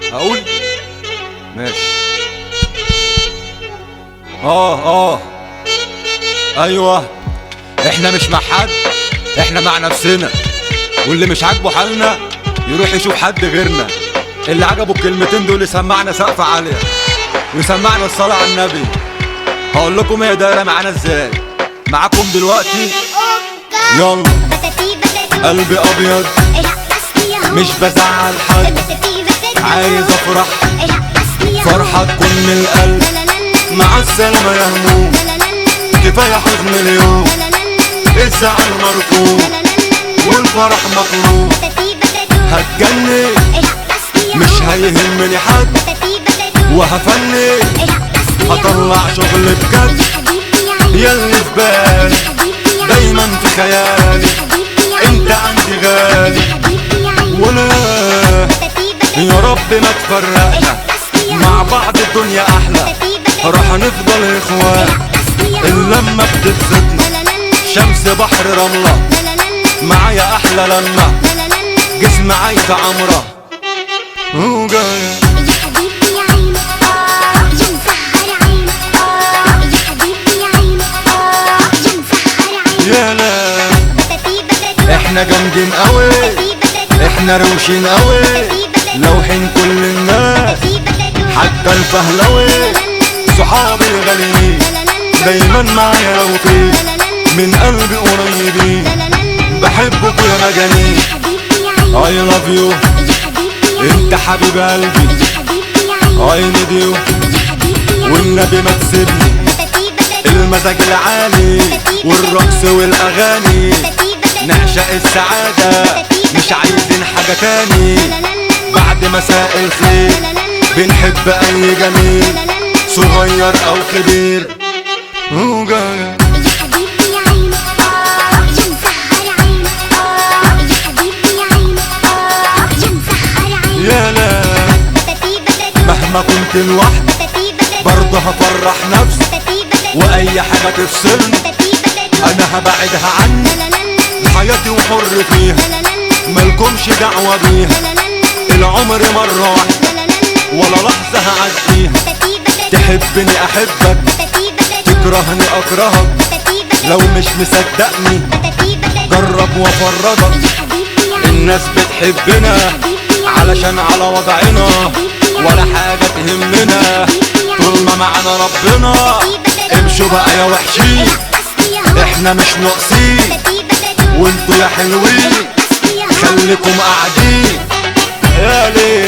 اقول ماشي. ايوه، احنا مش مع حد، احنا مع نفسنا، واللي مش عاجبه حالنا يروح يشوف حد غيرنا. اللي عجبه الكلمتين دول يسمعنا سقف عالية ويسمعنا الصلاة على النبي. هقول لكم هي دايرة معانا ازاي. معاكم دلوقتي يلا. قلبي ابيض مش بزعل حد، عايز افرح فرحة تكون من القلب. مع السلامة يا هموم، كفاية حزن اليوم، الزعل مركوب والفرح مطلوب. هتجنن مش هيهمني حد، وهفنن هطلع شغل بجد. ياللي في بالي دايما في خيالي، انت عندي غالي، ولا يا رب ما تفرقنا، مع بعض الدنيا احلى، راح نفضل اخوان. اللمة بتبسطنا، شمس بحر رملة، معايا احلى لمة، جسم عايشة عمرة وجاية. يالا احنا جامدين قوي، احنا روشين قوي، لوحين كل الناس حتى الفهلوي. صحابي الغاليين دايما معايا لو في من قلبي قريبين، بحبكوا يا مجانين. I love you انت حبيب قلبي، I need you والنبي ما تسيبني. المزاج العالي والرقص والاغاني، نعشق السعادة مش عايزين حاجة تاني. بعد مساء الخير بنحب اي جميل، صغير او كبير وجاية. يالا مهما كنت لوحدي برضه هفرح نفسي، واي حاجة تفصلني انا هبعدها عني. حياتي وحر فيها ملكمش دعوة بيها، العمر مرة واحدة ولا لحظة هعديها. تحبني احبك، تكرهني اكرهك، لو مش مصدقني جرب وافرجك. الناس بتحبنا علشان على وضعنا، ولا حاجة تهمنا طول ما معنا ربنا. امشوا بقى يا وحشين، احنا مش ناقصين، وانتوا يا حلوين خليكم قاعدين. يا ليه